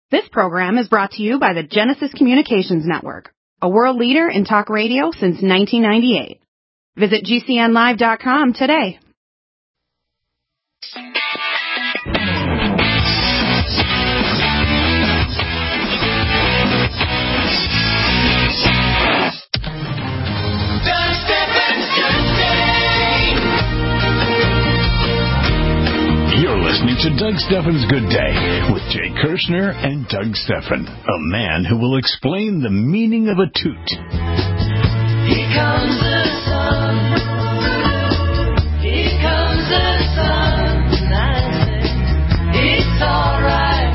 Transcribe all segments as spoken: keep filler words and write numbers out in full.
This program is brought to you by the Genesis Communications Network, a world leader in talk radio since nineteen ninety-eight. Visit G C N live dot com today. You're listening to Doug Stephan's Good Day with Jay Kirshner and Doug Stephan, a man who will explain the meaning of a toot. Here comes the sun. Here comes the sun. And I say, it's all right.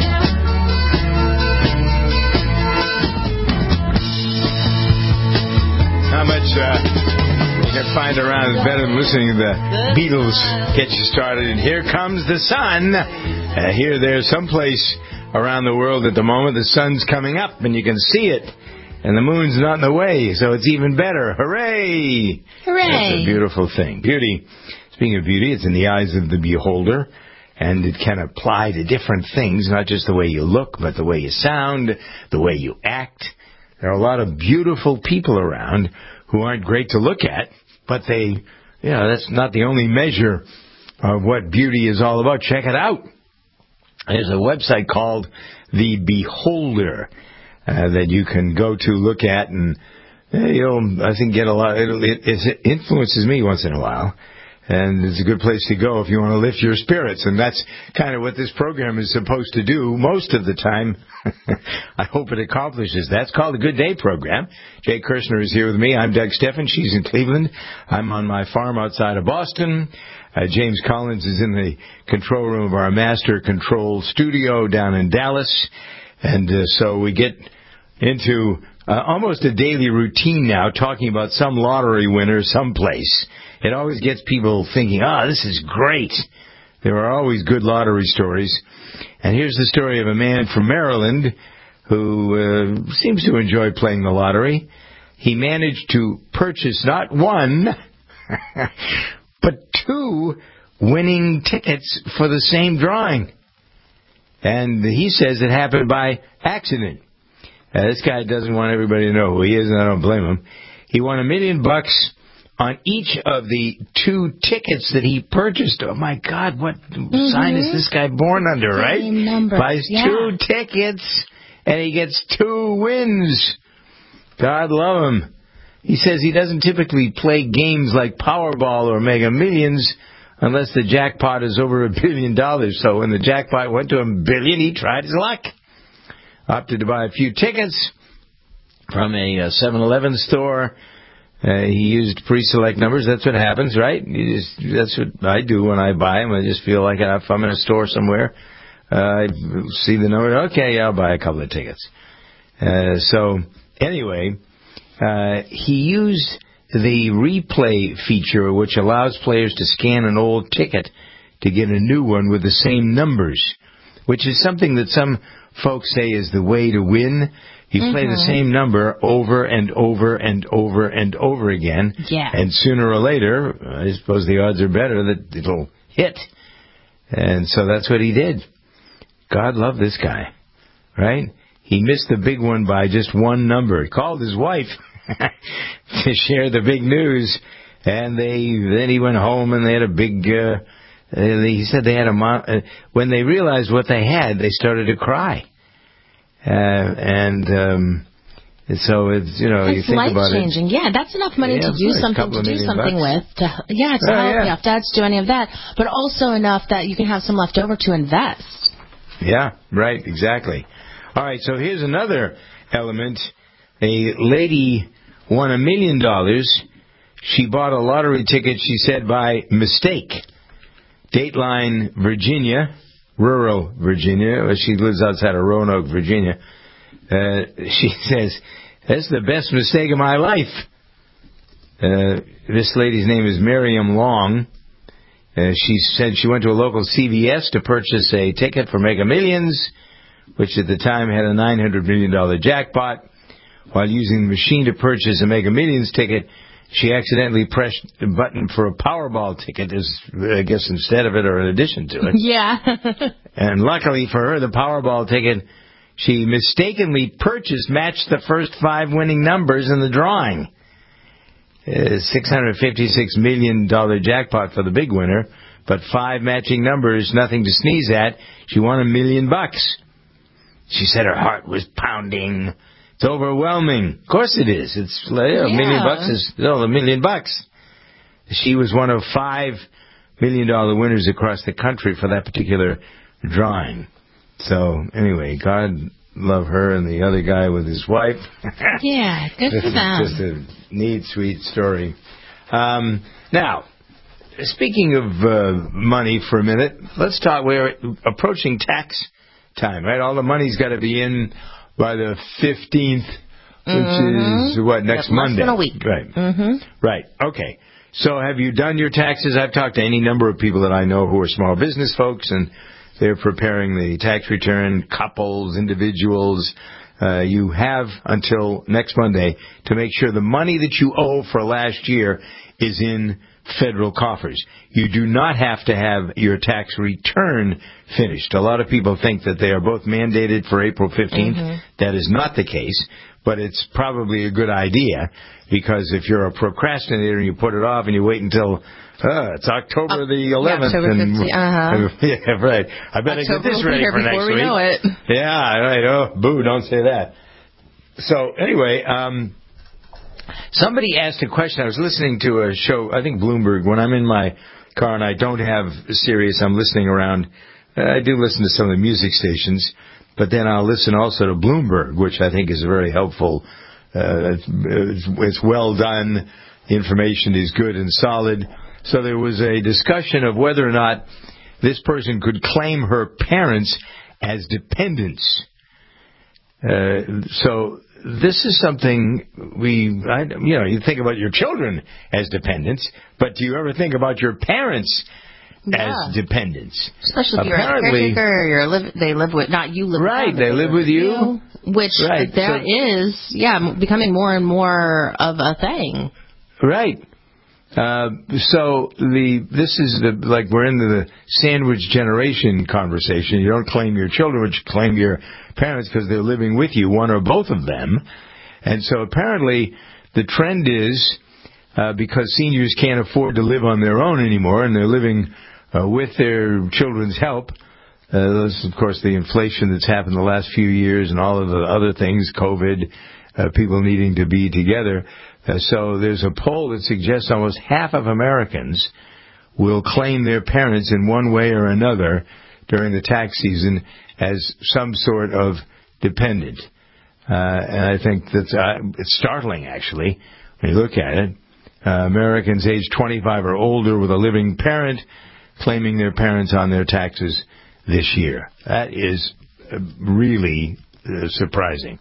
How much uh, you can find around is better than listening to the Beatles get you started. And here comes the sun. Uh, here, there's someplace around the world at the moment the sun's coming up and you can see it. And the moon's not in the way, so it's even better. Hooray! Hooray! That's a beautiful thing. Beauty. Speaking of beauty, it's in the eyes of the beholder. And it can apply to different things, not just the way you look, but the way you sound, the way you act. There are a lot of beautiful people around who aren't great to look at, but they, you know, that's not the only measure of what beauty is all about. Check it out. There's a website called The Beholder uh, that you can go to look at, and uh, you'll, I think, get a lot. It, it, it influences me once in a while. And it's a good place to go if you want to lift your spirits. And that's kind of what this program is supposed to do most of the time. I hope it accomplishes that. It's called the Good Day Program. Jay Kirshner is here with me. I'm Doug Stephan. She's in Cleveland. I'm on my farm outside of Boston. Uh, James Collins is in the control room of our master control studio down in Dallas. And uh, so we get into uh, almost a daily routine now, talking about some lottery winner someplace. It always gets people thinking, ah, oh, this is great. There are always good lottery stories. And here's the story of a man from Maryland who uh, seems to enjoy playing the lottery. He managed to purchase not one, but two winning tickets for the same drawing. And he says it happened by accident. Uh, this guy doesn't want everybody to know who he is, and I don't blame him. He won a million bucks on each of the two tickets that he purchased. Oh, my God, what mm-hmm. sign is this guy born under, Same right? Numbers. Buys yeah. two tickets, and he gets two wins. God love him. He says he doesn't typically play games like Powerball or Mega Millions unless the jackpot is over a billion dollars. So when the jackpot went to a billion, he tried his luck. Opted to buy a few tickets from a seven eleven store. Uh, he used pre-select numbers. That's what happens, right? You just, that's what I do when I buy them. I just feel like if I'm in a store somewhere, uh, I see the number. Okay, I'll buy a couple of tickets. Uh, so anyway, uh, he used the replay feature, which allows players to scan an old ticket to get a new one with the same numbers, which is something that some folks say is the way to win. You mm-hmm. play the same number over and over and over and over again. Yeah. And sooner or later, I suppose the odds are better that it'll hit. And so that's what he did. God love this guy, right? He missed the big one by just one number. He called his wife to share the big news. And they then he went home and they had a big... Uh, he said they had a... Mo- uh, when they realized what they had, they started to cry. Uh, and um, so it's, you know, it's you think about it. It's life-changing. Yeah, that's enough money yeah, to do something to do something bucks. with. To, yeah, to oh, help yeah. you. If dads do any of that. But also enough that you can have some left over to invest. Yeah, right, exactly. All right, so here's another element. A lady won a million dollars. She bought a lottery ticket, she said, by mistake. Dateline, Virginia. Rural Virginia. She lives outside of Roanoke, Virginia. Uh, she says, that's the best mistake of my life. Uh, this lady's name is Miriam Long. Uh, she said she went to a local C V S to purchase a ticket for Mega Millions, which at the time had a nine hundred million dollars jackpot. While using the machine to purchase a Mega Millions ticket, she accidentally pressed the button for a Powerball ticket, as, I guess, instead of it or in addition to it. Yeah. And luckily for her, the Powerball ticket she mistakenly purchased matched the first five winning numbers in the drawing. Uh, six hundred fifty-six million dollars jackpot for the big winner, but five matching numbers, nothing to sneeze at. She won a million bucks. She said her heart was pounding. It's overwhelming. Of course it is. It's uh, a Yeah. million bucks is still a million bucks. She was one of five million dollar winners across the country for that particular drawing. So anyway, God love her and the other guy with his wife. Yeah, good This for is them. just a neat, sweet story. Um, now, speaking of uh, money for a minute, let's talk. We're approaching tax time, right? All the money's got to be in by the fifteenth, which Mhm. is what, next Yep, less Monday? than a week. Right. Mm-hmm. Right. Okay. So have you done your taxes? I've talked to any number of people that I know who are small business folks, and they're preparing the tax return, couples, individuals. Uh, you have until next Monday to make sure the money that you owe for last year is in federal coffers. You do not have to have your tax return finished. A lot of people think that they are both mandated for April fifteenth. Mm-hmm. That is not the case, but it's probably a good idea, because if you're a procrastinator and you put it off and you wait until uh, it's October the eleventh, October and fifteenth, uh-huh. yeah, right. I better October get this will be ready here for next before we week. know it. Yeah, right. Oh, boo! Don't say that. So anyway, um, somebody asked a question. I was listening to a show, I think Bloomberg, when I'm in my car and I don't have Sirius, I'm listening around. I do listen to some of the music stations, but then I'll listen also to Bloomberg, which I think is very helpful. Uh, it's, it's well done. The information is good and solid. So there was a discussion of whether or not this person could claim her parents as dependents. Uh, so this is something we, I, you know, you think about your children as dependents, but do you ever think about your parents Yeah. as dependents? Especially if you're a Apparently- caretaker or you're live, they live with, not you live Right, with them, they but live with you. Which Right, there so- is, yeah, m- becoming more and more of a thing. Right. Uh, so the this is the, like we're in the sandwich generation conversation. You don't claim your children, but you claim your parents because they're living with you, one or both of them. And so apparently the trend is uh, because seniors can't afford to live on their own anymore, and they're living uh, with their children's help. Uh, this is, of course, the inflation that's happened the last few years and all of the other things, COVID, uh, people needing to be together. Uh, so there's a poll that suggests almost half of Americans will claim their parents in one way or another during the tax season as some sort of dependent. Uh, and I think that's uh, it's startling, actually, when you look at it. Uh, Americans age twenty-five or older with a living parent claiming their parents on their taxes this year. That is uh, really uh, surprising.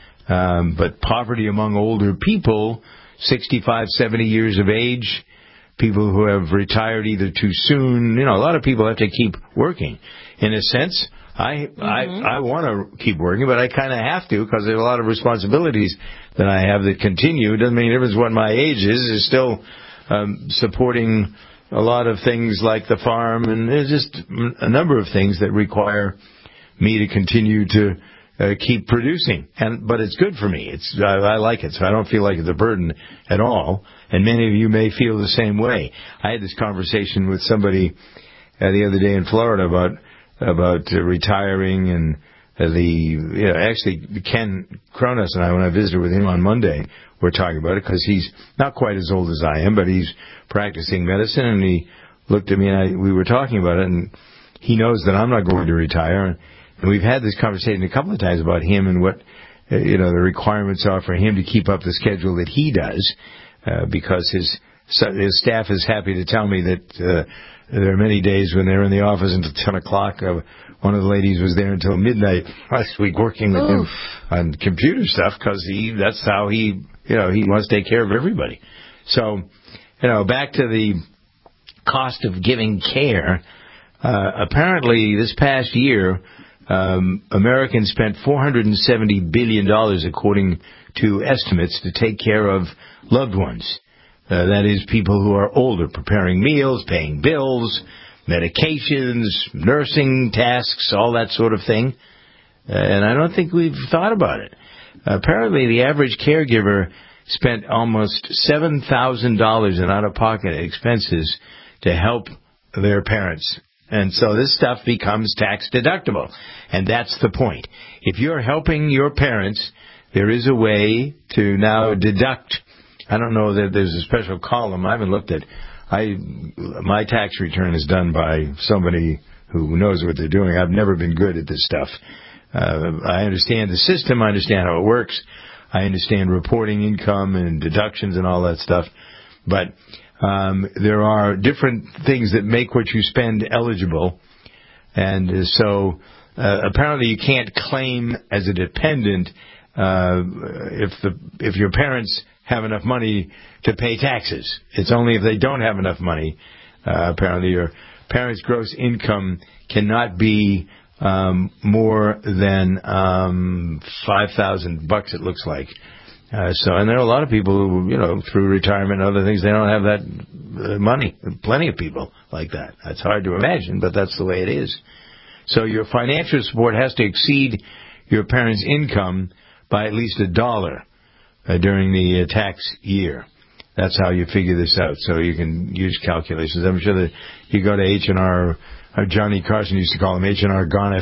Um, but poverty among older people, sixty-five, seventy years of age, people who have retired either too soon, you know, a lot of people have to keep working. In a sense, I mm-hmm. I, I want to keep working, but I kind of have to because there's a lot of responsibilities that I have that continue. It doesn't make any difference what my age is. Is still um, supporting a lot of things like the farm, and there's just a number of things that require me to continue to Uh, keep producing, and but it's good for me. It's I, I like it, so I don't feel like it's a burden at all. And many of you may feel the same way. I had this conversation with somebody uh, the other day in Florida about about uh, retiring, and uh, the you know, actually Ken Kronos and I, when I visited with him on Monday, were talking about it because he's not quite as old as I am, but he's practicing medicine, and he looked at me and I, we were talking about it, and he knows that I'm not going to retire. And we've had this conversation a couple of times about him and what, uh, you know, the requirements are for him to keep up the schedule that he does, uh, because his his staff is happy to tell me that uh, there are many days when they're in the office until ten o'clock. Uh, one of the ladies was there until midnight last week working with Oof. him on computer stuff because he that's how he, you know, he wants to take care of everybody. So, you know, back to the cost of giving care. Uh, apparently, this past year, Um, Americans spent four hundred seventy billion dollars, according to estimates, to take care of loved ones. Uh, that is, people who are older, preparing meals, paying bills, medications, nursing tasks, all that sort of thing. Uh, and I don't think we've thought about it. Apparently, the average caregiver spent almost seven thousand dollars in out-of-pocket expenses to help their parents. And so this stuff becomes tax deductible. And that's the point. If you're helping your parents, there is a way to now deduct. I don't know that there's a special column. I haven't looked at. I my tax return is done by somebody who knows what they're doing. I've never been good at this stuff. Uh, I understand the system. I understand how it works. I understand reporting income and deductions and all that stuff. But um, there are different things that make what you spend eligible. And uh, so uh, apparently you can't claim as a dependent uh, if the if your parents have enough money to pay taxes. It's only if they don't have enough money. Uh, apparently your parents' gross income cannot be um, more than um, five thousand bucks, it looks like. Uh, so, and there are a lot of people who, you know, through retirement and other things, they don't have that uh, money. Plenty of people like that. That's hard to imagine, but that's the way it is. So your financial support has to exceed your parents' income by at least a dollar uh, during the uh, tax year. That's how you figure this out. So you can use calculations. I'm sure that you go to H and R, or Johnny Carson used to call them H and R Gonif,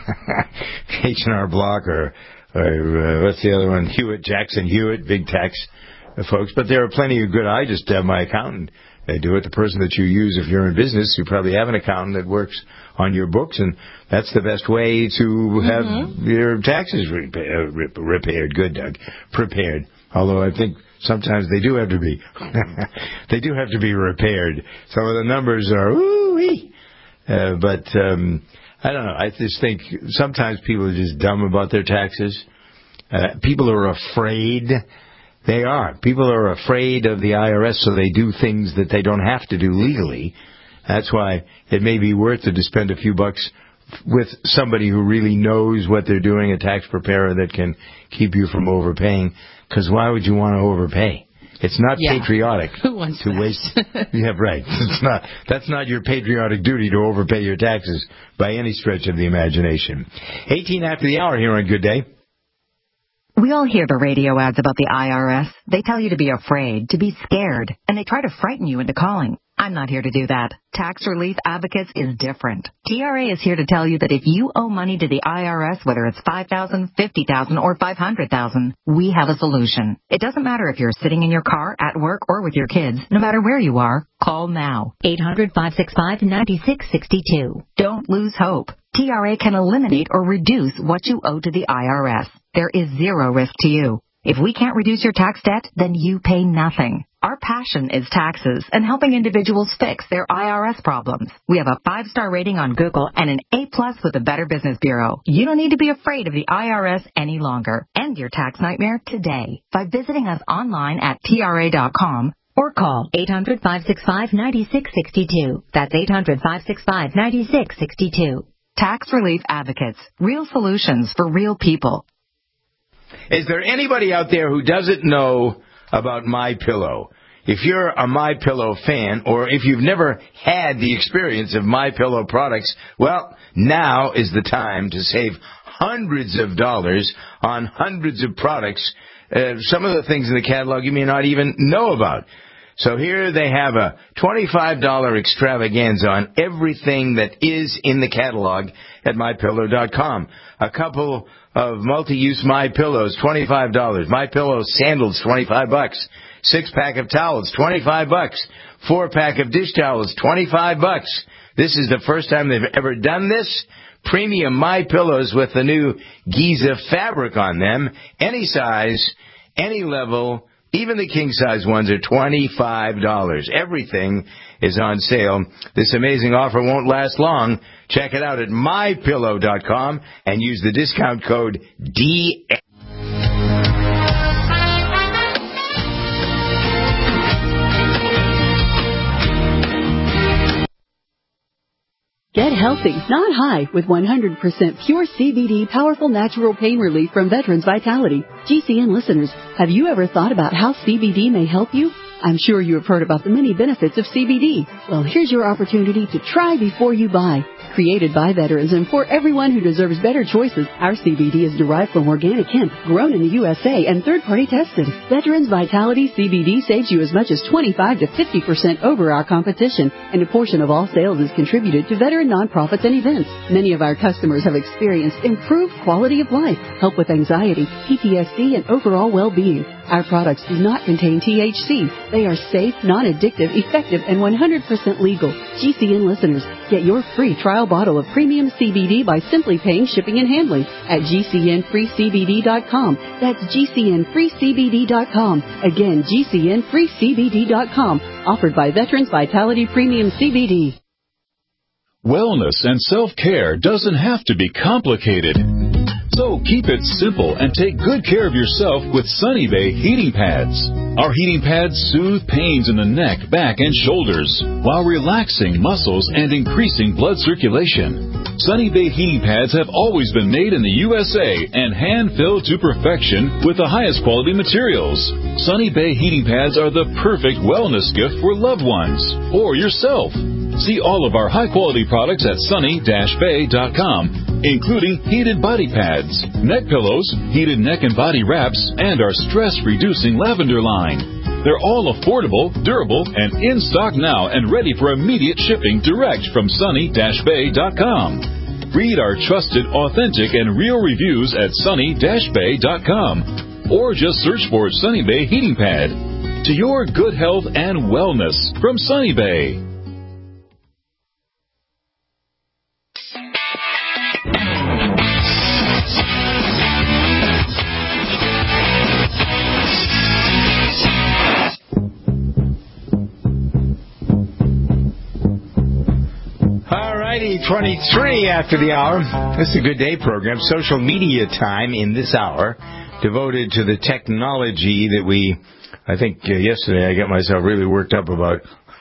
H and R Block, or, or uh, what's the other one? Hewitt, Jackson Hewitt, big tax uh, folks. But there are plenty of good. I just have my accountant uh, do it. The person that you use if you're in business, you probably have an accountant that works on your books, and that's the best way to have mm-hmm. your taxes repa- uh, repaired. Good, Doug. Prepared. Although I think sometimes they do have to be, they do have to be repaired. Some of the numbers are, ooh-wee. Uh, but um, I don't know. I just think sometimes people are just dumb about their taxes. Uh, people are afraid. They are. People are afraid of the I R S, so they do things that they don't have to do legally. That's why it may be worth it to spend a few bucks with somebody who really knows what they're doing, a tax preparer that can keep you from overpaying. Because why would you want to overpay? It's not yeah. patriotic Who wants to that? waste. Yeah, right. It's not. That's not your patriotic duty to overpay your taxes by any stretch of the imagination. eighteen after the hour here on Good Day. We all hear the radio ads about the I R S. They tell you to be afraid, to be scared, and they try to frighten you into calling. I'm not here to do that. Tax Relief Advocates is different. T R A is here to tell you that if you owe money to the I R S, whether it's five thousand dollars, fifty thousand dollars, or five hundred thousand dollars, we have a solution. It doesn't matter if you're sitting in your car, at work, or with your kids. No matter where you are, call now. eight hundred, five six five, nine six six two. Don't lose hope. T R A can eliminate or reduce what you owe to the I R S. There is zero risk to you. If we can't reduce your tax debt, then you pay nothing. Our passion is taxes and helping individuals fix their I R S problems. We have a five-star rating on Google and an A-plus with the Better Business Bureau. You don't need to be afraid of the I R S any longer. End your tax nightmare today by visiting us online at T R A dot com or call eight hundred, five six five, nine six six two. That's eight hundred, five six five, nine six six two. Tax Relief Advocates. Real solutions for real people. Is there anybody out there who doesn't know about MyPillow? If you're a MyPillow fan, or if you've never had the experience of MyPillow products, well, now is the time to save hundreds of dollars on hundreds of products. Uh, some of the things in the catalog you may not even know about. So here they have a twenty-five dollars extravaganza on everything that is in the catalog at My Pillow dot com. A couple of multi-use MyPillows, twenty-five dollars. MyPillow sandals, twenty-five bucks. Six-pack of towels, twenty-five bucks. Four-pack of dish towels, twenty-five bucks. This is the first time they've ever done this. Premium MyPillows with the new Giza fabric on them. Any size, any level. Even the king-size ones are twenty-five dollars. Everything is on sale. This amazing offer won't last long. Check it out at My Pillow dot com and use the discount code D X. Get healthy, not high, with one hundred percent pure C B D powerful natural pain relief from Veterans Vitality. G C N listeners, have you ever thought about how C B D may help you? I'm sure you have heard about the many benefits of C B D. Well, here's your opportunity to try before you buy. Created by veterans and for everyone who deserves better choices, our C B D is derived from organic hemp, grown in the U S A and third-party tested. Veterans Vitality C B D saves you as much as twenty-five to fifty percent over our competition, and a portion of all sales is contributed to veteran nonprofits and events. Many of our customers have experienced improved quality of life, help with anxiety, P T S D, and overall well-being. Our products do not contain T H C. They are safe, non-addictive, effective, and one hundred percent legal. G C N listeners, get your free trial bottle of premium C B D by simply paying shipping and handling at G C N free C B D dot com. That's G C N free C B D dot com. Again, G C N free C B D dot com. Offered by Veterans Vitality Premium C B D. Wellness and self-care doesn't have to be complicated. So keep it simple and take good care of yourself with Sunny Bay heating pads. Our heating pads soothe pains in the neck, back, and shoulders while relaxing muscles and increasing blood circulation. Sunny Bay heating pads have always been made in the U S A and hand-filled to perfection with the highest quality materials. Sunny Bay heating pads are the perfect wellness gift for loved ones or yourself. See all of our high-quality products at sunny dash bay dot com, including heated body pads, neck pillows, heated neck and body wraps, and our stress-reducing lavender line. They're all affordable, durable, and in stock now and ready for immediate shipping direct from sunny dash bay dot com. Read our trusted, authentic, and real reviews at sunny dash bay dot com, or just search for Sunny Bay Heating Pad. To your good health and wellness from Sunny Bay. twenty-three after the hour. This is a Good Day program. Social media time in this hour devoted to the technology that we, I think uh, yesterday I got myself really worked up about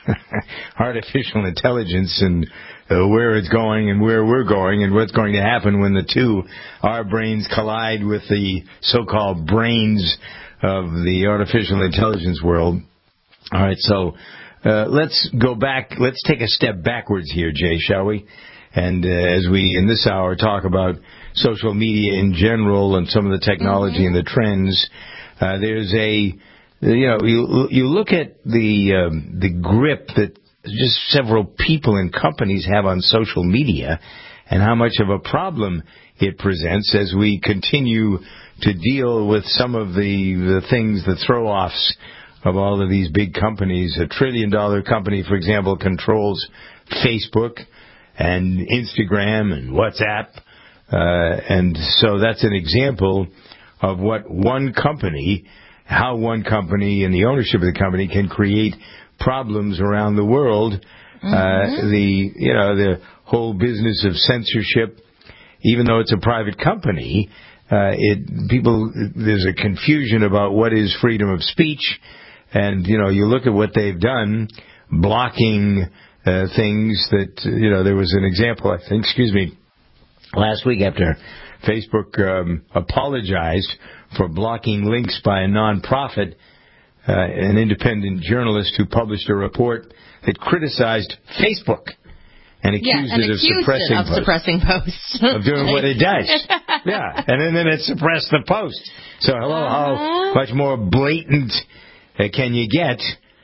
artificial intelligence and uh, where it's going and where we're going and what's going to happen when the two, our brains collide with the so-called brains of the artificial intelligence world. All right, so Uh, let's go back. Let's take a step backwards here, Jay, shall we? And uh, as we, in this hour, talk about social media in general and some of the technology mm-hmm. and the trends, uh, there's a, you know, you, you look at the um, the grip that just several people and companies have on social media and how much of a problem it presents as we continue to deal with some of the, the things, the throw-offs of all of these big companies. A trillion-dollar company, for example, controls Facebook and Instagram and WhatsApp. Uh, and so that's an example of what one company, how one company and the ownership of the company can create problems around the world. Mm-hmm. Uh, the, you know, the whole business of censorship, even though it's a private company, uh, it, people, there's a confusion about what is freedom of speech. And, you know, you look at what they've done, blocking uh, things that, you know, there was an example, I think, excuse me, last week after Facebook um, apologized for blocking links by a nonprofit, uh, an independent journalist who published a report that criticized Facebook and accused yeah, and it of accused suppressing it of posts. suppressing posts. Of doing what it does. Yeah, and then, then it suppressed the post. So hello, uh-huh. how much more blatant Uh, can you get?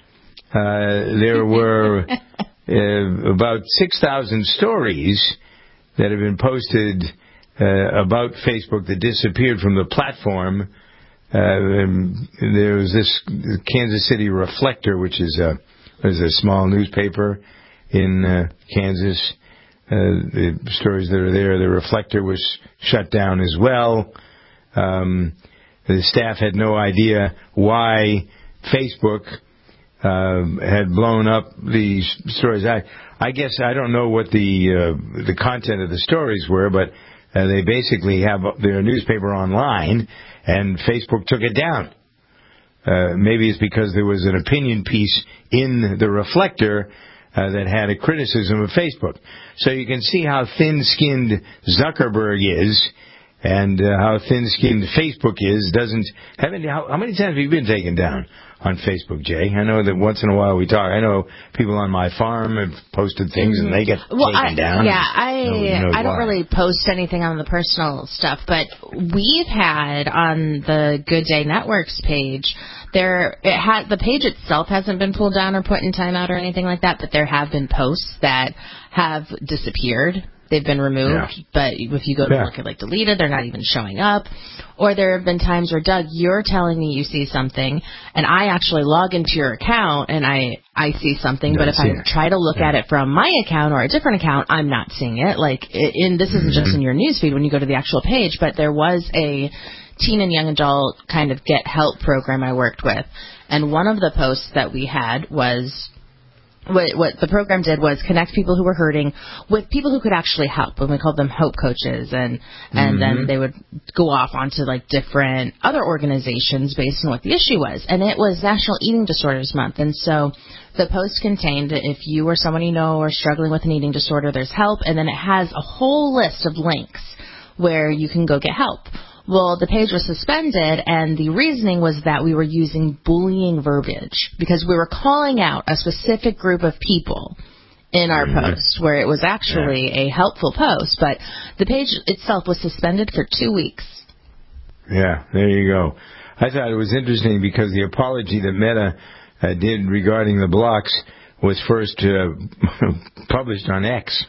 Uh, there were uh, about six thousand stories that have been posted uh, about Facebook that disappeared from the platform. Uh, there was this Kansas City Reflector, which is a, is a small newspaper in uh, Kansas. Uh, the stories that are there, the Reflector was shut down as well. Um, the staff had no idea why Facebook uh, had blown up these stories. I, I guess I don't know what the uh, the content of the stories were, but uh, they basically have their newspaper online, and Facebook took it down. Uh, maybe it's because there was an opinion piece in the Reflector uh, that had a criticism of Facebook. So you can see how thin-skinned Zuckerberg is, and uh, how thin-skinned Facebook is. Doesn't have any, how, how many times have you been taken down on Facebook, Jay? I know that once in a while we talk. I know people on my farm have posted things and they get well, taken I, down. Yeah, I I don't why. really post anything on the personal stuff, but we've had on the Good Day Networks page, there it had the page itself hasn't been pulled down or put in timeout or anything like that, but there have been posts that have disappeared. They've been removed, yeah. But if you go to yeah. look at like deleted, they're not even showing up. Or there have been times where, Doug, you're telling me you see something, and I actually log into your account and I, I see something, but if I it. try to look yeah. at it from my account or a different account, I'm not seeing it. Like, in this isn't mm-hmm. just in your newsfeed when you go to the actual page, but there was a teen and young adult kind of get help program I worked with, and one of the posts that we had was... What, what the program did was connect people who were hurting with people who could actually help, and we called them hope coaches, and and mm-hmm. then they would go off onto like different other organizations based on what the issue was. And it was National Eating Disorders Month, and so the post contained, if you or someone you know are struggling with an eating disorder, there's help, and then it has a whole list of links where you can go get help. Well, the page was suspended, and the reasoning was that we were using bullying verbiage because we were calling out a specific group of people in our mm-hmm. post where it was actually yeah. a helpful post, but the page itself was suspended for two weeks. Yeah, there you go. I thought it was interesting because the apology that Meta uh, did regarding the blocks was first uh, published on X.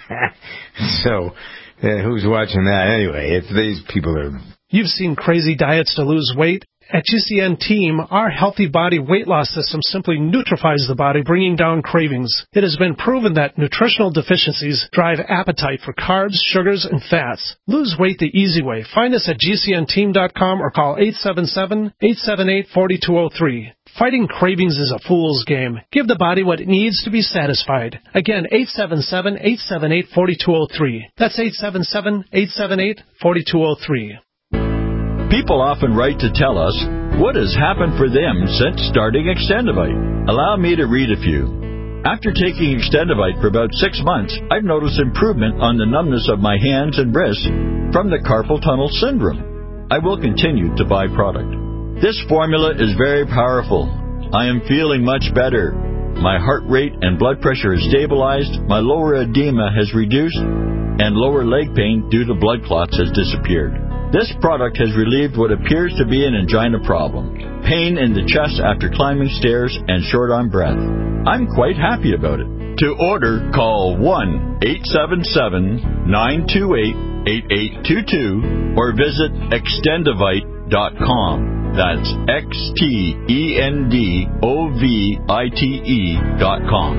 So... Uh, who's watching that anyway? If these people are... You've seen crazy diets to lose weight. At G C N Team, our Healthy Body weight loss system simply neutralizes the body, bringing down cravings. It has been proven that nutritional deficiencies drive appetite for carbs, sugars, and fats. Lose weight the easy way. Find us at G C N team dot com or call eight seven seven, eight seven eight, four two zero three. Fighting cravings is a fool's game. Give the body what it needs to be satisfied. Again, eight seven seven, eight seven eight, four two zero three. That's eight seven seven, eight seven eight, four two zero three. People often write to tell us what has happened for them since starting Extendivite. Allow me to read a few. After taking Extendivite for about six months, I've noticed improvement on the numbness of my hands and wrists from the carpal tunnel syndrome. I will continue to buy product. This formula is very powerful. I am feeling much better. My heart rate and blood pressure is stabilized, my lower edema has reduced, and lower leg pain due to blood clots has disappeared. This product has relieved what appears to be an angina problem, pain in the chest after climbing stairs, and short on breath. I'm quite happy about it. To order, call one eight seven seven, nine two eight, eight eight two two or visit extendivite dot com. That's X T E N D O V I T E dot com.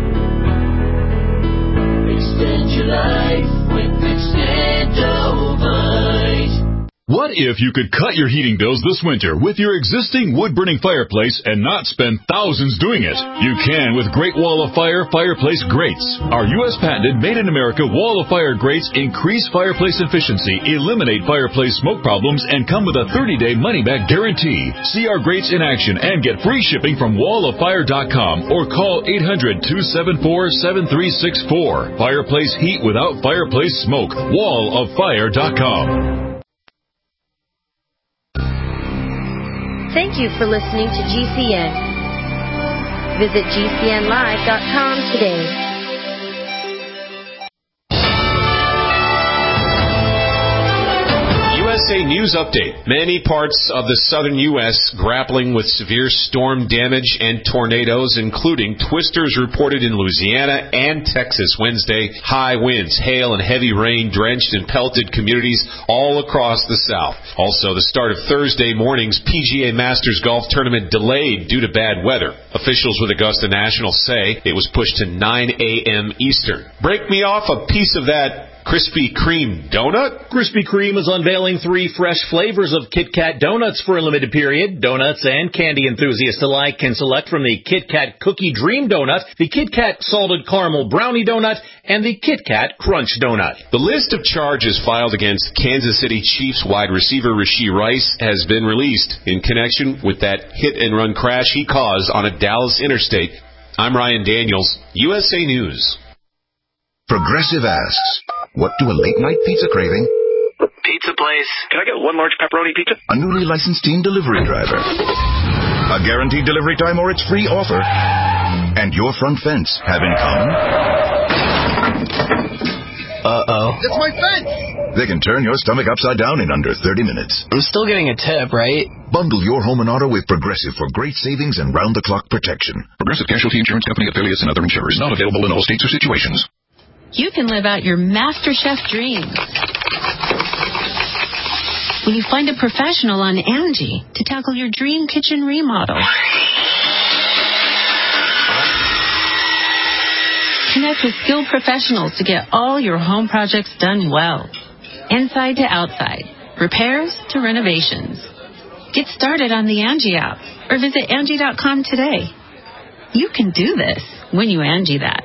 Extend your life with Extendivite. What if you could cut your heating bills this winter with your existing wood-burning fireplace and not spend thousands doing it? You can with Great Wall of Fire Fireplace Grates. Our U S patented made-in-America Wall of Fire grates increase fireplace efficiency, eliminate fireplace smoke problems, and come with a thirty-day money-back guarantee. See our grates in action and get free shipping from wall of fire dot com or call eight hundred, two seven four, seven three six four. Fireplace heat without fireplace smoke. wall of fire dot com. Thank you for listening to G C N. Visit G C N live dot com today. U S A News Update. Many parts of the southern U S grappling with severe storm damage and tornadoes, including twisters reported in Louisiana and Texas Wednesday. High winds, hail, and heavy rain drenched and pelted communities all across the South. Also, the start of Thursday morning's P G A Masters Golf Tournament delayed due to bad weather. Officials with Augusta National say it was pushed to nine a.m. Eastern. Break me off a piece of that Krispy Kreme donut? Krispy Kreme is unveiling three fresh flavors of Kit Kat donuts for a limited period. Donuts and candy enthusiasts alike can select from the Kit Kat Cookie Dream Donut, the Kit Kat Salted Caramel Brownie Donut, and the Kit Kat Crunch Donut. The list of charges filed against Kansas City Chiefs wide receiver Rashee Rice has been released in connection with that hit-and-run crash he caused on a Dallas interstate. I'm Ryan Daniels, U S A News. Progressive asks, what do a late-night pizza craving, pizza the place. Can I get one large pepperoni pizza? A newly licensed teen delivery driver. A guaranteed delivery time or it's free offer. And your front fence have in common? Uh-oh. It's my fence! They can turn your stomach upside down in under thirty minutes. I'm still getting a tip, right? Bundle your home and auto with Progressive for great savings and round-the-clock protection. Progressive Casualty Insurance Company affiliates and other insurers. Not available in all states or situations. You can live out your Master Chef dreams when you find a professional on Angie to tackle your dream kitchen remodel. Connect with skilled professionals to get all your home projects done well. Inside to outside, repairs to renovations. Get started on the Angie app or visit Angie dot com today. You can do this when you Angie that.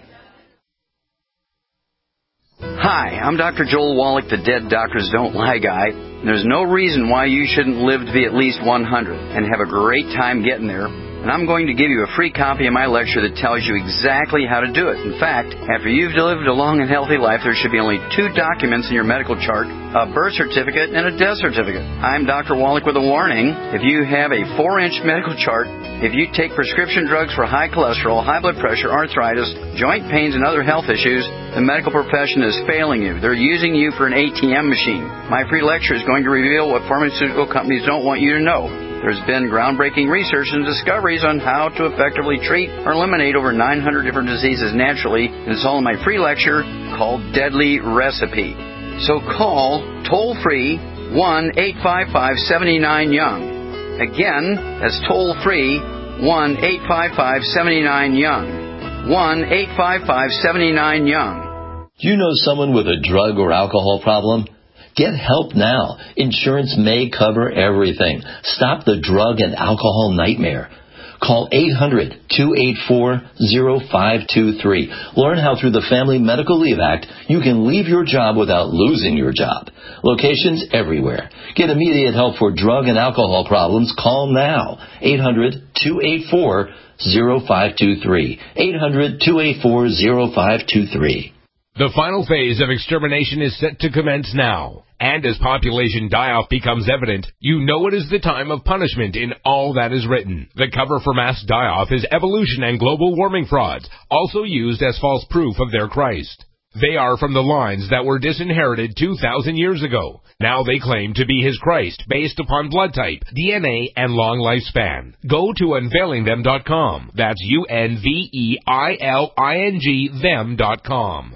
Hi, I'm Doctor Joel Wallach, the Dead Doctors Don't Lie guy. There's no reason why you shouldn't live to be at least one hundred and have a great time getting there. And I'm going to give you a free copy of my lecture that tells you exactly how to do it. In fact, after you've lived a long and healthy life, there should be only two documents in your medical chart, a birth certificate and a death certificate. I'm Doctor Wallach with a warning. If you have a four-inch medical chart, if you take prescription drugs for high cholesterol, high blood pressure, arthritis, joint pains, and other health issues, the medical profession is failing you. They're using you for an A T M machine. My free lecture is going to reveal what pharmaceutical companies don't want you to know. There's been groundbreaking research and discoveries on how to effectively treat or eliminate over nine hundred different diseases naturally, and it's all in my free lecture called Deadly Recipe. So call toll-free one eight five five, seven nine, young. Again, that's toll-free one eight five five, seven nine, young. one eight five five, seven nine, young. Do you know someone with a drug or alcohol problem? Get help now. Insurance may cover everything. Stop the drug and alcohol nightmare. Call eight hundred, two eight four, zero five two three. Learn how through the Family Medical Leave Act you can leave your job without losing your job. Locations everywhere. Get immediate help for drug and alcohol problems. Call now. eight hundred, two eight four, zero five two three. eight hundred, two eight four, zero five two three. The final phase of extermination is set to commence now. And as population die-off becomes evident, you know it is the time of punishment in all that is written. The cover for mass die-off is evolution and global warming frauds, also used as false proof of their Christ. They are from the lines that were disinherited two thousand years ago. Now they claim to be his Christ based upon blood type, D N A, and long lifespan. Go to unveiling them dot com. That's U N V E I L I N G them dot com.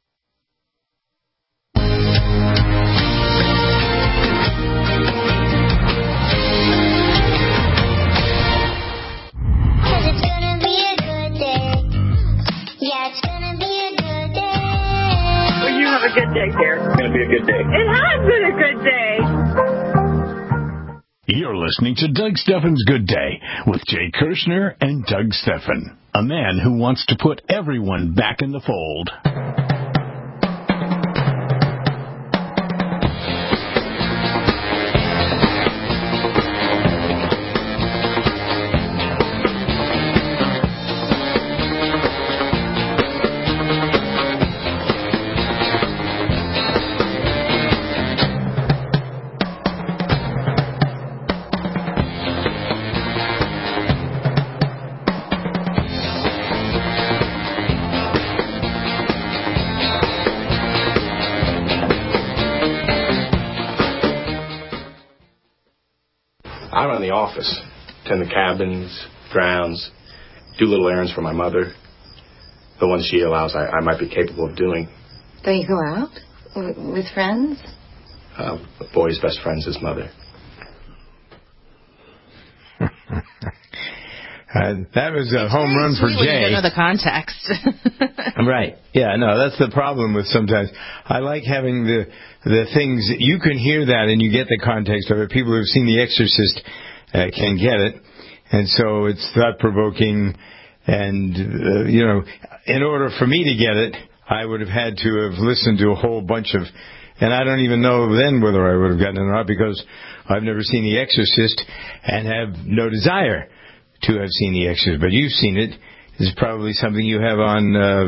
A good day, dear. It's going to be a good day. It has been a good day. You're listening to Doug Stephan's Good Day with Jay Kirshner and Doug Stephan, a man who wants to put everyone back in the fold. I run the office, tend the cabins, grounds, do little errands for my mother. The ones she allows, I, I might be capable of doing. Don't you go out w- with friends? Uh, the boy's best friend's his mother. Uh, that was a home run for When Jay. you don't know the context. Right. Yeah, no, that's the problem with sometimes. I like having the the things, you can hear that and you get the context of it. People who have seen The Exorcist uh, can get it. And so it's thought-provoking. And, uh, you know, in order for me to get it, I would have had to have listened to a whole bunch of, and I don't even know then whether I would have gotten it or not because I've never seen The Exorcist and have no desire to have seen The Exorcist. But you've seen it. It's probably something you have on uh,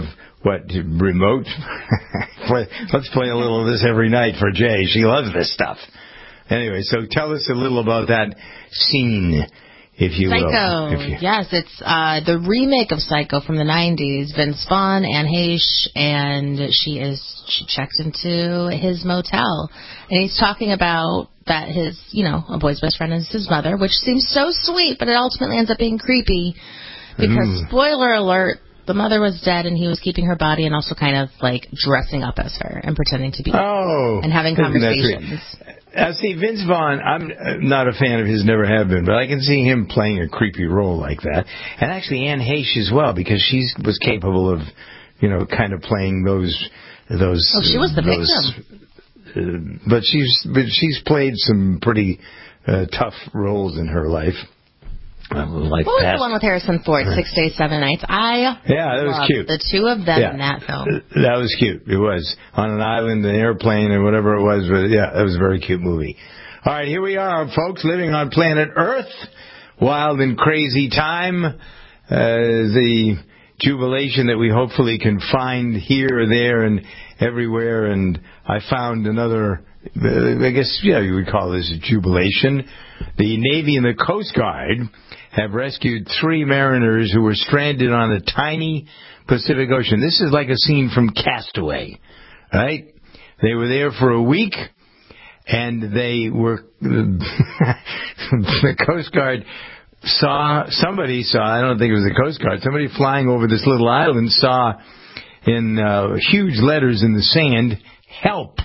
what, remote? play, let's play a little of this every night for Jay. She loves this stuff. Anyway, so tell us a little about that scene, if you Psycho. will. If you... Yes, it's uh, the remake of Psycho from the nineties. Vince Vaughn, Anne Heche, and she is she checked into his motel, and he's talking about that his, you know, a boy's best friend is his mother, which seems so sweet, but it ultimately ends up being creepy because, mm. spoiler alert, the mother was dead and he was keeping her body and also kind of like dressing up as her and pretending to be oh, and having conversations. Uh, see, Vince Vaughn, I'm not a fan of his, never have been, but I can see him playing a creepy role like that. And actually Anne Heche as well, because she was capable of, you know, kind of playing those... those oh, she was the those, victim. Uh, but she's but she's played some pretty uh, tough roles in her life. Uh, like what was past, the one with Harrison Ford, Six Days, Seven Nights? I yeah, that was cute. The two of them yeah. in that film. That was cute. It was on an island, an airplane, or whatever it was. But yeah, that was a very cute movie. All right, here we are, folks, living on planet Earth. Wild and crazy time. Uh, the jubilation that we hopefully can find here or there and everywhere. And I found another, uh, I guess, yeah, you would call this a jubilation. The Navy and the Coast Guard have rescued three mariners who were stranded on a tiny Pacific Ocean. This is like a scene from Castaway, right? They were there for a week, and they were, the Coast Guard saw, somebody saw, I don't think it was the Coast Guard, somebody flying over this little island saw in uh, huge letters in the sand, help.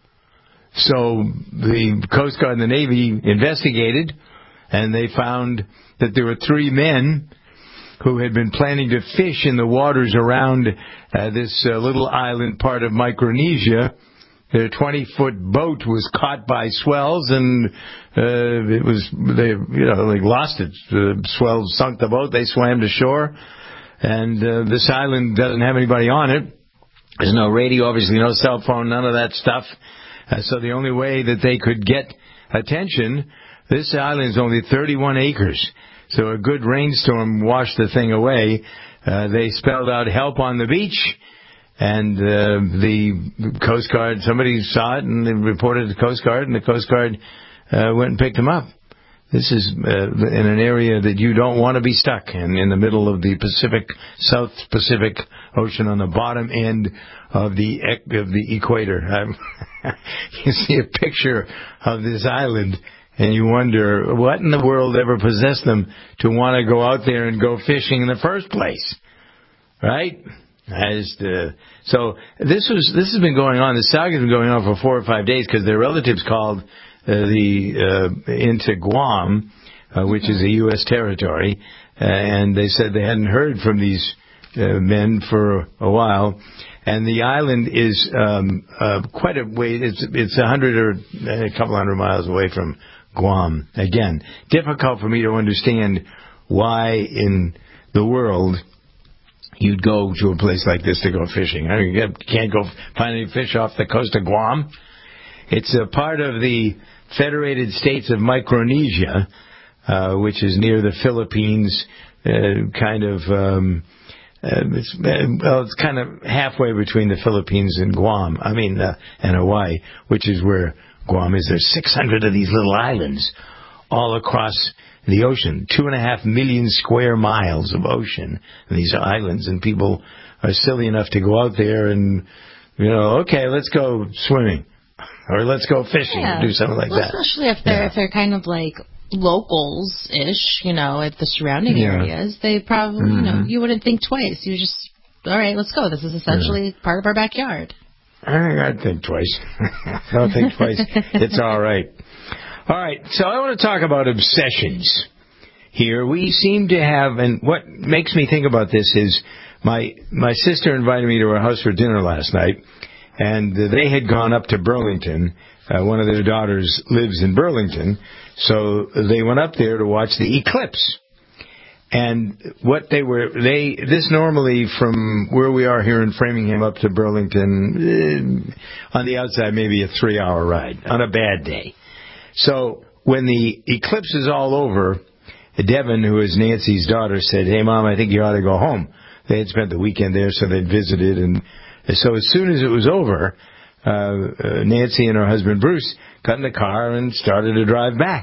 So the Coast Guard and the Navy investigated, and they found that there were three men who had been planning to fish in the waters around uh, this uh, little island part of Micronesia. Their twenty-foot boat was caught by swells, and uh, it was they, you know, they lost it. The swells sunk the boat. They swam to shore, and uh, this island doesn't have anybody on it. There's no radio, obviously, no cell phone, none of that stuff. Uh, so the only way that they could get attention, this island is only thirty-one acres. So a good rainstorm washed the thing away. Uh, they spelled out help on the beach. And uh, the Coast Guard, somebody saw it and they reported to the Coast Guard, and the Coast Guard uh, went and picked them up. This is uh, in an area that you don't want to be stuck in, in the middle of the Pacific, South Pacific Ocean, on the bottom end of the of the equator. You see a picture of this island, and you wonder what in the world ever possessed them to want to go out there and go fishing in the first place, right? As the, so this was this has been going on. The saga has been going on for four or five days because their relatives called uh, the uh, into Guam, uh, which is a U S territory, uh, and they said they hadn't heard from these uh, men for a while. And the island is um, uh, quite a way. It's it's a hundred or a couple hundred miles away from Guam. Again, difficult for me to understand why in the world you'd go to a place like this to go fishing. I mean, you can't go find any fish off the coast of Guam. It's a part of the Federated States of Micronesia, uh, which is near the Philippines, uh, kind of, um, uh, it's, uh, well, it's kind of halfway between the Philippines and Guam, I mean, uh, and Hawaii, which is where Guam is. There's six hundred of these little islands all across the ocean, two and a half million square miles of ocean, and these islands, and people are silly enough to go out there and, you know, okay, let's go swimming, or let's go fishing, yeah. or do something like well, that. Especially if they're yeah. if they're kind of like locals-ish, you know, at the surrounding yeah. areas, they probably, mm-hmm. you know, you wouldn't think twice. You just, all right, let's go. This is essentially yeah. part of our backyard. I, I'd think twice. I don't think twice. It's all right. All right, so I want to talk about obsessions here. We seem to have, and what makes me think about this is my my sister invited me to her house for dinner last night, and they had gone up to Burlington. Uh, one of their daughters lives in Burlington, so they went up there to watch the eclipse. And what they were, they this normally from where we are here in Framingham up to Burlington, eh, on the outside maybe a three-hour ride on a bad day. So when the eclipse is all over, Devin, who is Nancy's daughter, said, "Hey, Mom, I think you ought to go home. They had spent the weekend there, so they'd visited. And so as soon as it was over, uh, uh, Nancy and her husband Bruce got in the car and started to drive back.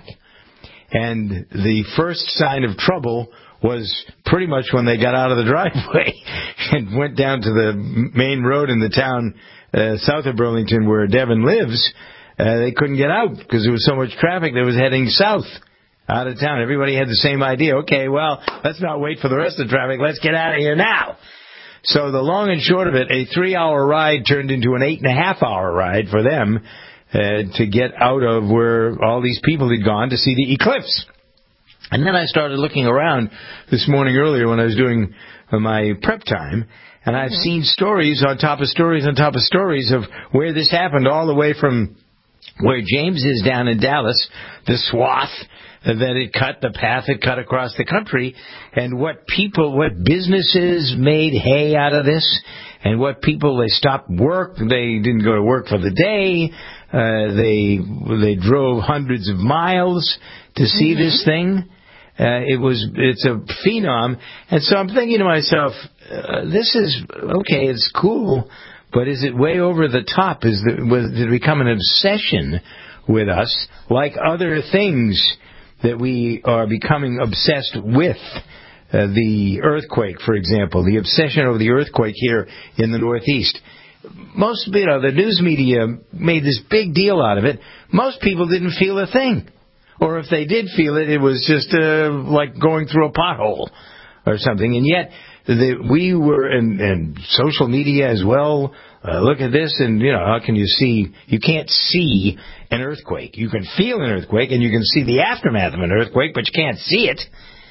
And the first sign of trouble was pretty much when they got out of the driveway and went down to the main road in the town uh, south of Burlington where Devin lives. Uh, they couldn't get out because there was so much traffic that was heading south out of town. Everybody had the same idea. Okay, well, let's not wait for the rest of the traffic. Let's get out of here now. So the long and short of it, a three-hour ride turned into an eight-and-a-half-hour ride for them uh, to get out of where all these people had gone to see the eclipse. And then I started looking around this morning earlier when I was doing my prep time, and I've mm-hmm. seen stories on top of stories on top of stories of where this happened, all the way from where James is down in Dallas, the swath that it cut, the path it cut across the country, and what people, what businesses made hay out of this, and what people, they stopped work, they didn't go to work for the day, uh, they they drove hundreds of miles to see mm-hmm. this thing. Uh, it was, it's a phenom. And so I'm thinking to myself, uh, this is, okay, it's cool, but is it way over the top? Is the, was, did it become an obsession with us, like other things that we are becoming obsessed with? Uh, the earthquake, for example, the obsession over the earthquake here in the Northeast. Most, you know, the news media made this big deal out of it. Most people didn't feel a thing. Or if they did feel it, it was just uh, like going through a pothole or something. And yet, the, we were, and, and social media as well, uh, look at this, and, you know, how can you see, you can't see an earthquake. You can feel an earthquake, and you can see the aftermath of an earthquake, but you can't see it.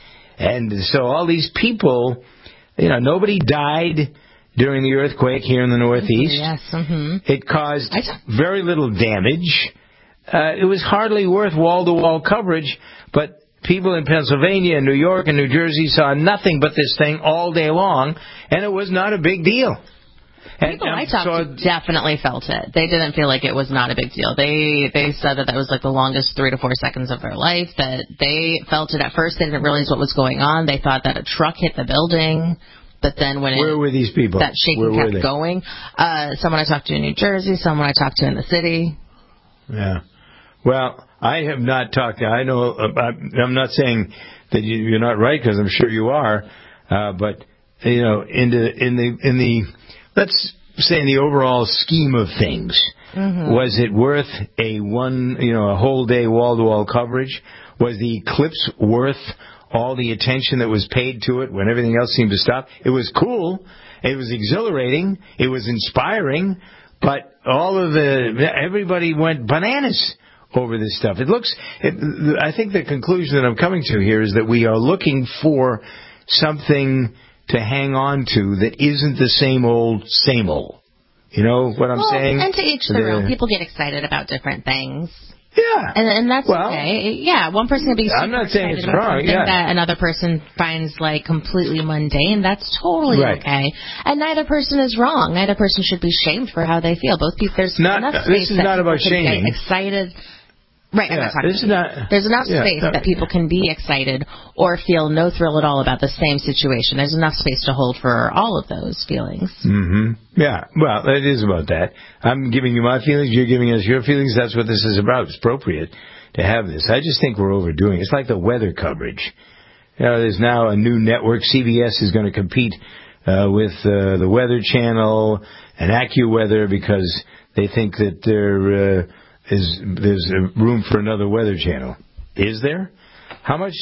And so all these people, you know, nobody died during the earthquake here in the Northeast. Yes. Mm-hmm. It caused very little damage. Uh, it was hardly worth wall-to-wall coverage, but people in Pennsylvania and New York and New Jersey saw nothing but this thing all day long, and it was not a big deal. And, People um, I talked so, to definitely felt it. They didn't feel like it was not a big deal. They they said that that was like the longest three to four seconds of their life, that they felt it at first. They didn't realize what was going on. They thought that a truck hit the building. But then when Where it, were these people? that shaking Where kept going, uh, someone I talked to in New Jersey, someone I talked to in the city. Yeah. Well, I have not talked to, I know, uh, I'm not saying that you, you're not right, because I'm sure you are, uh, but, you know, in the, in the, in the, let's say in the overall scheme of things, mm-hmm. was it worth a one, you know, a whole day wall-to-wall coverage? Was the eclipse worth all the attention that was paid to it when everything else seemed to stop? It was cool. It was exhilarating. It was inspiring. But all of the, everybody went bananas over this stuff. It looks, it, I think the conclusion that I'm coming to here is that we are looking for something to hang on to that isn't the same old, same old. You know what I'm well, saying? And to each their own. People get excited about different things. Yeah. And, and that's well, okay. Yeah, one person can be super I'm not saying excited it's about wrong, something yeah. that another person finds like completely mundane. That's totally right. okay. And neither person is wrong. Neither person should be shamed for how they feel. Both people, there's not, enough this space is that not people about can shaming. get excited. Right, yeah, I'm not talking this is about not, There's enough yeah, space no. that people can be excited or feel no thrill at all about the same situation. There's enough space to hold for all of those feelings. Mm-hmm. Yeah, well, it is about that. I'm giving you my feelings, you're giving us your feelings. That's what this is about. It's appropriate to have this. I just think we're overdoing it. It's like the weather coverage. You know, there's now a new network. C B S is going to compete uh, with uh, the Weather Channel and AccuWeather because they think that there uh, is there's a room for another Weather Channel. Is there? How much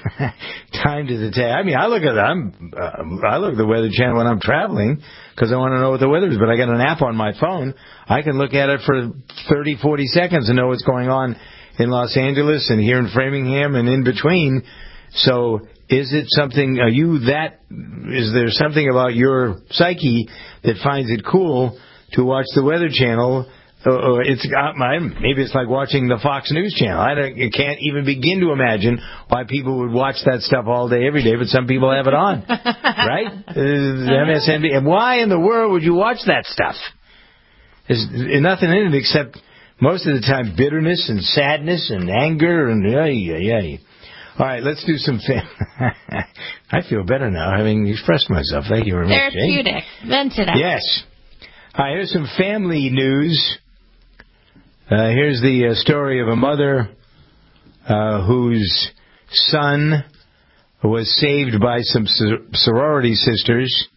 time does it take? I mean, I look at I'm uh, I look at the Weather Channel when I'm traveling because I want to know what the weather is. But I got an app on my phone. I can look at it for thirty, forty seconds and know what's going on in Los Angeles and here in Framingham and in between. So is it something, are you that, is there something about your psyche that finds it cool to watch the Weather Channel? Or it's maybe it's like watching the Fox News Channel. I, don't, I can't even begin to imagine why people would watch that stuff all day, every day, but some people have it on, right? Uh, the M S N B C. And why in the world would you watch that stuff? There's nothing in it except most of the time bitterness and sadness and anger and yeah, yeah, yeah. All right, let's do some fam- I feel better now having expressed myself. Thank you very much, Jane. Therapeutic. Vented out. Yes. All right, here's some family news. Uh, here's the uh, story of a mother uh, whose son was saved by some sor- sorority sisters.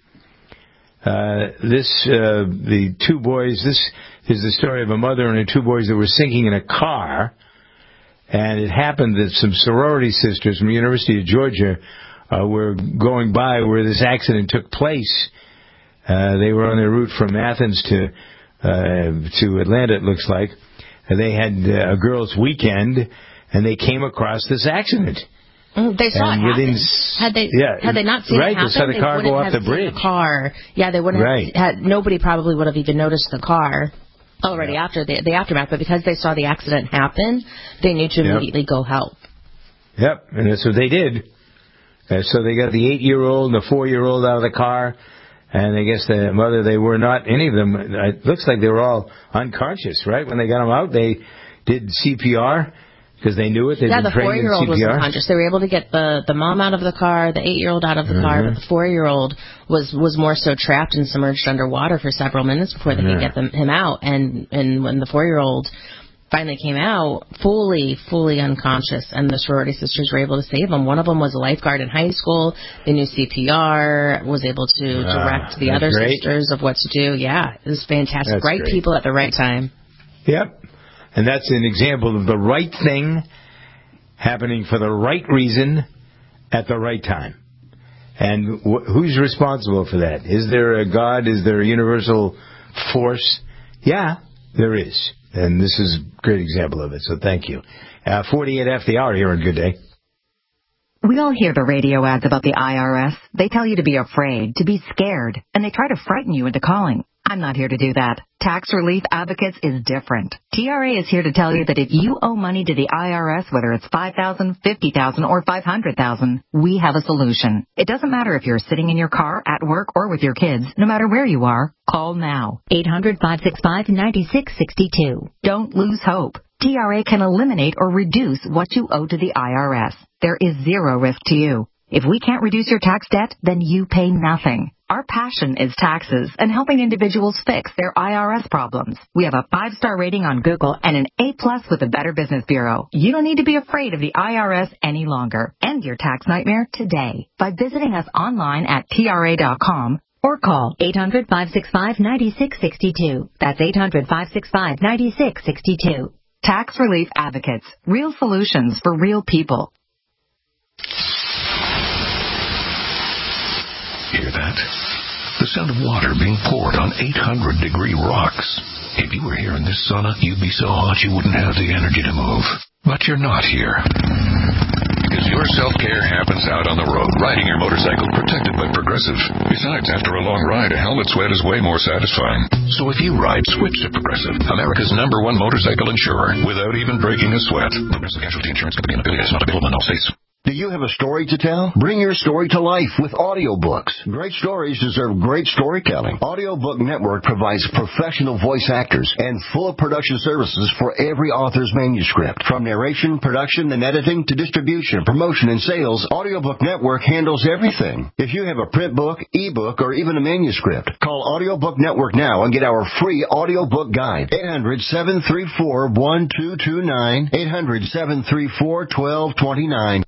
Uh, this, uh, the two boys, this is the story of a mother and her two boys that were sinking in a car. And it happened that some sorority sisters from the University of Georgia uh, were going by where this accident took place. Uh, they were on their route from Athens to uh, to Atlanta, it looks like. Uh, they had uh, a girls' weekend, and they came across this accident. Mm, They saw And it happen. within, Had they yeah, had they not seen right, it happen, they saw the car wouldn't go off have the seen bridge. The car, yeah, they wouldn't Right. have had. Nobody probably would have even noticed the car already Yeah. after the, the aftermath. But because they saw the accident happen, they knew to Yep. immediately go help. Yep, and that's what they did. Uh, so they got the eight-year-old and the four-year-old out of the car, and I guess the mother, they were not, any of them, it looks like they were all unconscious, right? When they got them out, they did C P R, because they knew it. They'd Yeah, been the trained in four-year-old was C P R. unconscious. They were able to get the, the mom out of the car, the eight-year-old out of the Mm-hmm. car, but the four-year-old was, was more so trapped and submerged underwater for several minutes before they Yeah. could get them, him out. And, and when the four-year-old finally came out, fully, fully unconscious, and the sorority sisters were able to save him. One of them was a lifeguard in high school. They knew C P R, was able to Wow, direct the that's other great. sisters of what to do. Yeah, it was fantastic. That's Right great. people at the right time. Yep. And that's an example of the right thing happening for the right reason at the right time. And wh- who's responsible for that? Is there a God? Is there a universal force? Yeah, there is. And this is a great example of it, so thank you. Uh, forty-eight after the hour here on Good Day. We all hear the radio ads about the I R S. They tell you to be afraid, to be scared, and they try to frighten you into calling. I'm not here to do that. Tax Relief Advocates is different. T R A is here to tell you that if you owe money to the I R S, whether it's five thousand dollars, fifty thousand dollars, or five hundred thousand dollars, we have a solution. It doesn't matter if you're sitting in your car, at work, or with your kids. No matter where you are, call now. eight hundred, five six five, nine six six two. Don't lose hope. T R A can eliminate or reduce what you owe to the I R S. There is zero risk to you. If we can't reduce your tax debt, then you pay nothing. Our passion is taxes and helping individuals fix their I R S problems. We have a five-star rating on Google and an A-plus with the Better Business Bureau. You don't need to be afraid of the I R S any longer. End your tax nightmare today by visiting us online at T R A dot com or call eight hundred, five six five, nine six six two. That's eight hundred, five six five, nine six six two. Tax Relief Advocates. Real solutions for real people. Hear that? The sound of water being poured on eight hundred degree rocks. If you were here in this sauna, you'd be so hot you wouldn't have the energy to move. But you're not here. Because your self-care happens out on the road, riding your motorcycle protected by Progressive. Besides, after a long ride, a helmet sweat is way more satisfying. So if you ride, switch to Progressive, America's number one motorcycle insurer, without even breaking a sweat. Progressive Casualty Insurance Company and affiliates, not available in all states. Do you have a story to tell? Bring your story to life with audiobooks. Great stories deserve great storytelling. Audiobook Network provides professional voice actors and full production services for every author's manuscript. From narration, production, and editing to distribution, promotion, and sales, Audiobook Network handles everything. If you have a print book, ebook, or even a manuscript, call Audiobook Network now and get our free audiobook guide. eight hundred, seven three four, one two two nine. eight hundred, seven three four, one two two nine.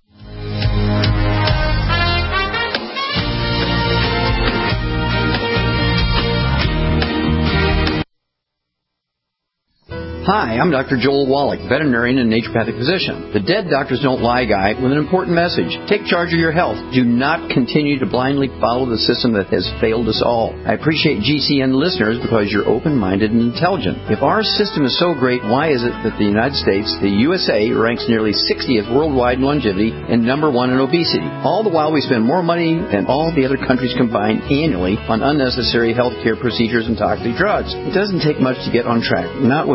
Hi, I'm Doctor Joel Wallach, veterinarian and naturopathic physician. The Dead Doctors Don't Lie guy with an important message. Take charge of your health. Do not continue to blindly follow the system that has failed us all. I appreciate G C N listeners because you're open-minded and intelligent. If our system is so great, why is it that the United States, the U S A, ranks nearly sixtieth worldwide in longevity and number one in obesity? All the while we spend more money than all the other countries combined annually on unnecessary health care procedures and toxic drugs. It doesn't take much to get on track. Not with the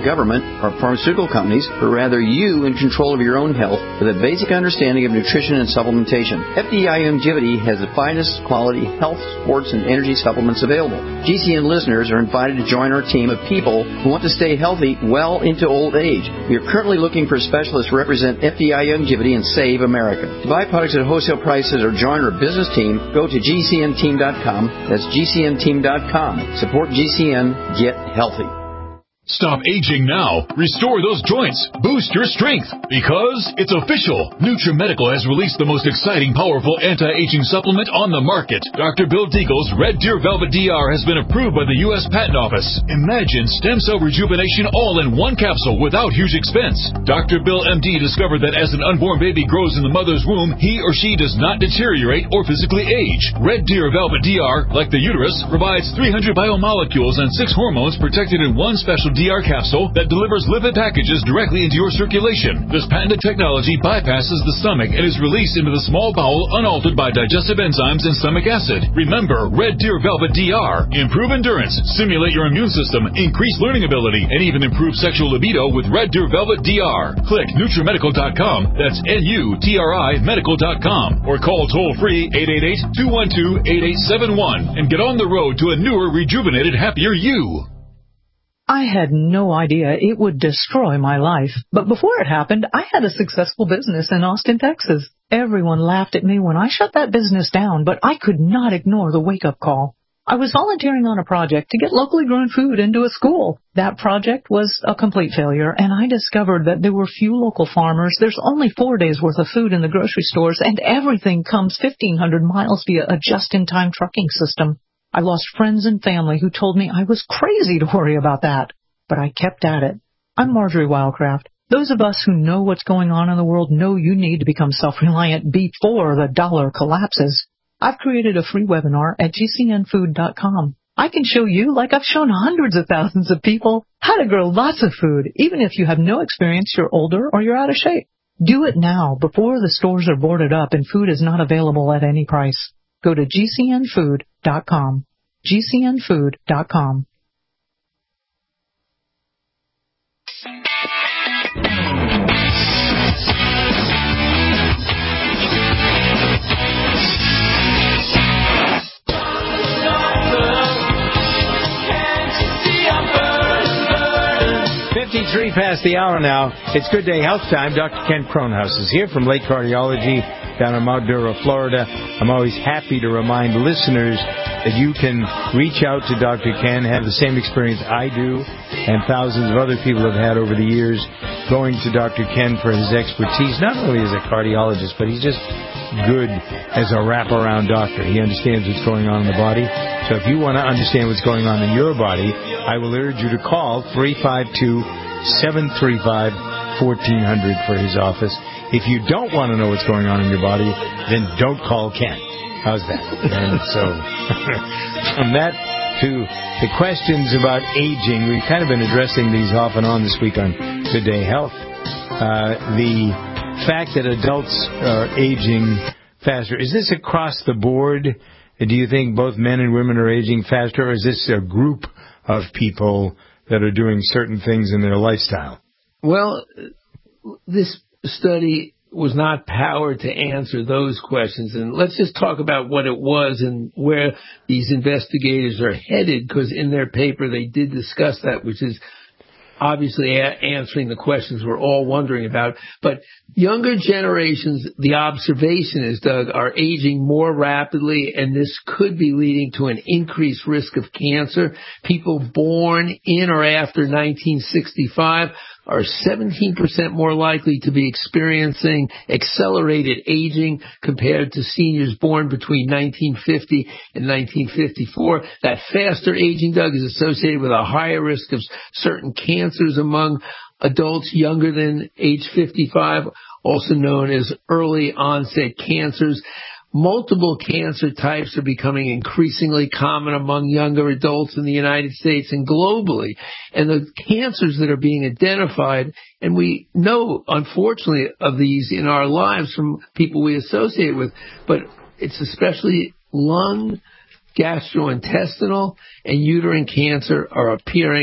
government or pharmaceutical companies, but rather you in control of your own health with a basic understanding of nutrition and supplementation. F D I Longevity has the finest quality health, sports, and energy supplements available. G C N listeners are invited to join our team of people who want to stay healthy well into old age. We are currently looking for specialists to represent F D I Longevity and Save America. To buy products at wholesale prices or join our business team, go to G C N team dot com. That's G C N team dot com. Support G C N. Get healthy. Stop aging now. Restore those joints. Boost your strength. Because it's official. NutriMedical has released the most exciting, powerful anti-aging supplement on the market. Doctor Bill Deagle's Red Deer Velvet D R has been approved by the U S Patent Office. Imagine stem cell rejuvenation all in one capsule without huge expense. Doctor Bill M D discovered that as an unborn baby grows in the mother's womb, he or she does not deteriorate or physically age. Red Deer Velvet D R, like the uterus, provides three hundred biomolecules and six hormones protected in one special D R capsule that delivers lipid packages directly into your circulation. This patented technology bypasses the stomach and is released into the small bowel unaltered by digestive enzymes and stomach acid. Remember, Red Deer Velvet D R. Improve endurance, stimulate your immune system, increase learning ability, and even improve sexual libido with Red Deer Velvet D R. Click NutriMedical dot com. That's N U T R I Medical dot com. Or call toll-free eight eight eight, two one two, eight eight seven one and get on the road to a newer, rejuvenated, happier you. I had no idea it would destroy my life. But before it happened, I had a successful business in Austin, Texas. Everyone laughed at me when I shut that business down, but I could not ignore the wake-up call. I was volunteering on a project to get locally grown food into a school. That project was a complete failure, and I discovered that there were few local farmers. There's only four days' worth of food in the grocery stores, and everything comes fifteen hundred miles via a just-in-time trucking system. I lost friends and family who told me I was crazy to worry about that. But I kept at it. I'm Marjorie Wildcraft. Those of us who know what's going on in the world know you need to become self-reliant before the dollar collapses. I've created a free webinar at G C N food dot com. I can show you, like I've shown hundreds of thousands of people, how to grow lots of food, even if you have no experience, you're older, or you're out of shape. Do it now, before the stores are boarded up and food is not available at any price. Go to G C N food dot com. G C N food dot com. fifty-three past the hour now. It's Good Day Health time. Doctor Ken Kronhaus is here from Lake Cardiology down in Mount Dura, Florida. I'm always happy to remind listeners that you can reach out to Doctor Ken, have the same experience I do and thousands of other people have had over the years going to Doctor Ken for his expertise, not only as a cardiologist, but he's just good as a wraparound doctor. He understands what's going on in the body. So if you want to understand what's going on in your body, I will urge you to call three five two, seven three five, one four zero zero for his office. If you don't want to know what's going on in your body, then don't call Ken. How's that? And so from that to the questions about aging, we've kind of been addressing these off and on this week on Good Day Health. Uh, the fact that adults are aging faster, is this across the board? Do you think both men and women are aging faster, or is this a group of people that are doing certain things in their lifestyle? Well, this study was not powered to answer those questions. And let's just talk about what it was and where these investigators are headed, because in their paper they did discuss that, which is obviously a- answering the questions we're all wondering about. But younger generations, the observation is, Doug, are aging more rapidly, and this could be leading to an increased risk of cancer. People born in or after nineteen sixty-five are seventeen percent more likely to be experiencing accelerated aging compared to seniors born between nineteen fifty and nineteen fifty-four. That faster aging, Doug, is associated with a higher risk of certain cancers among adults younger than age fifty-five, also known as early onset cancers. Multiple cancer types are becoming increasingly common among younger adults in the United States and globally. And the cancers that are being identified, and we know, unfortunately, of these in our lives from people we associate with, but it's especially lung, gastrointestinal, and uterine cancer are appearing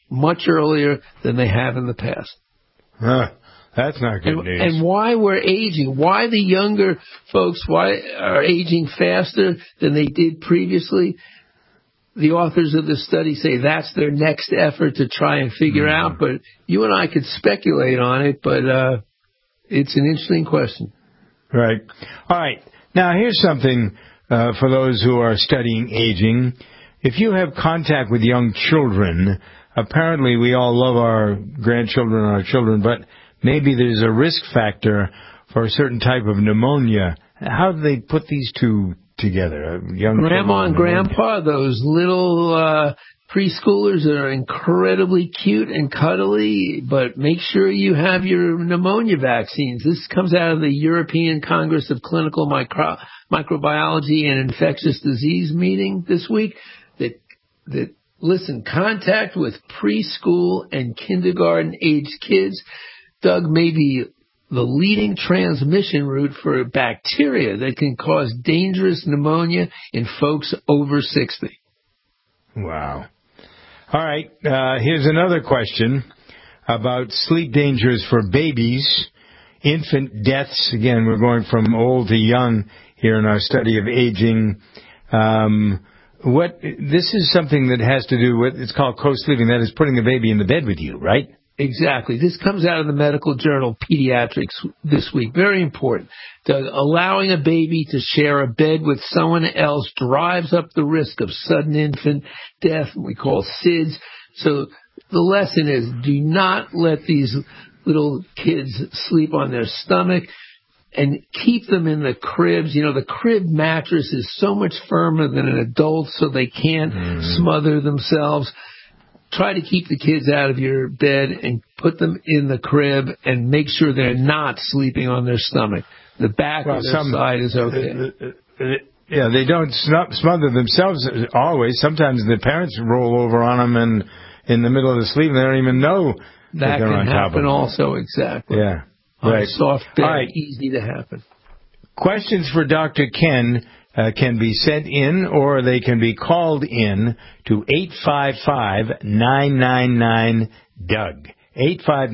much earlier than they have in the past. Huh. That's not good and, news. And why we're aging, why the younger folks why are aging faster than they did previously, the authors of this study say that's their next effort to try and figure mm-hmm. out. But you and I could speculate on it, but uh, it's an interesting question. Right. All right. Now, here's something uh, for those who are studying aging. If you have contact with young children, apparently we all love our grandchildren and our children, but maybe there's a risk factor for a certain type of pneumonia. How do they put these two together? Young Grandma and Grandpa, those little uh, preschoolers are incredibly cute and cuddly, but make sure you have your pneumonia vaccines. This comes out of the European Congress of Clinical Micro- Microbiology and Infectious Disease meeting this week. That that listen, contact with preschool and kindergarten-aged kids, Doug, may be the leading transmission route for bacteria that can cause dangerous pneumonia in folks over sixty. Wow. All right, uh, here's another question about sleep dangers for babies. Infant deaths, again, we're going from old to young here in our study of aging. Um, what this is something that has to do with, it's called co-sleeping, that is putting the baby in the bed with you, right? Exactly. This comes out of the medical journal Pediatrics this week. Very important. The, allowing a baby to share a bed with someone else drives up the risk of sudden infant death, we call S I D S. So the lesson is, do not let these little kids sleep on their stomach, and keep them in the cribs. You know, the crib mattress is so much firmer than an adult, so they can't mm. smother themselves. Try to keep the kids out of your bed and put them in the crib and make sure they're not sleeping on their stomach. The back well, of their some, side is okay. Uh, uh, uh, yeah, they don't smother themselves always. Sometimes the parents roll over on them and in the middle of the sleep and they don't even know that, that they're can on top happen of them. Also, exactly. Yeah, on right. a soft bed, right. Easy to happen. Questions for Doctor Ken Uh, can be sent in or they can be called in to eight five five, nine nine nine, D U G. eight five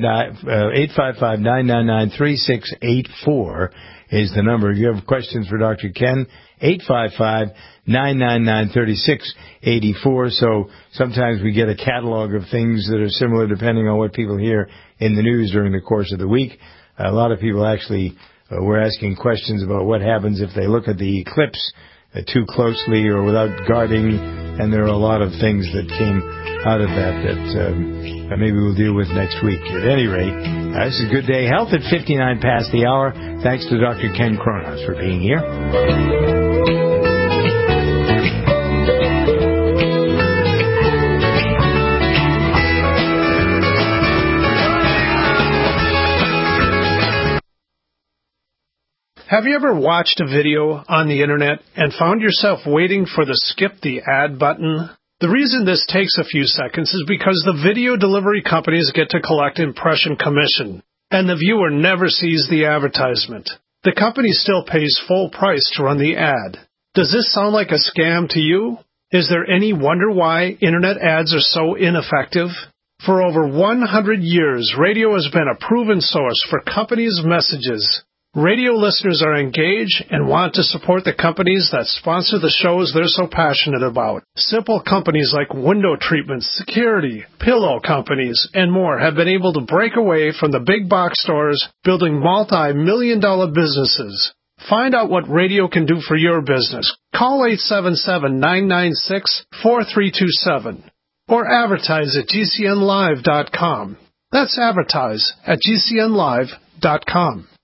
five, nine nine nine, three six eight four is the number. If you have questions for Doctor Ken, eight five five, nine nine nine, three six eight four. So sometimes we get a catalog of things that are similar depending on what people hear in the news during the course of the week. A lot of people actually Uh, we're asking questions about what happens if they look at the eclipse uh, too closely or without guarding, and there are a lot of things that came out of that that um, maybe we'll deal with next week. At any rate, uh, this is Good Day Health at fifty-nine past the hour. Thanks to Doctor Ken Kronos for being here. Have you ever watched a video on the internet and found yourself waiting for the skip the ad button? The reason this takes a few seconds is because the video delivery companies get to collect impression commission, and the viewer never sees the advertisement. The company still pays full price to run the ad. Does this sound like a scam to you? Is there any wonder why internet ads are so ineffective? For over one hundred years, radio has been a proven source for companies' messages. Radio listeners are engaged and want to support the companies that sponsor the shows they're so passionate about. Simple companies like window treatments, security, pillow companies, and more have been able to break away from the big box stores, building multi-million dollar businesses. Find out what radio can do for your business. Call eight seven seven, nine nine six, four three two seven or advertise at G C N live dot com. That's advertise at G C N live dot com.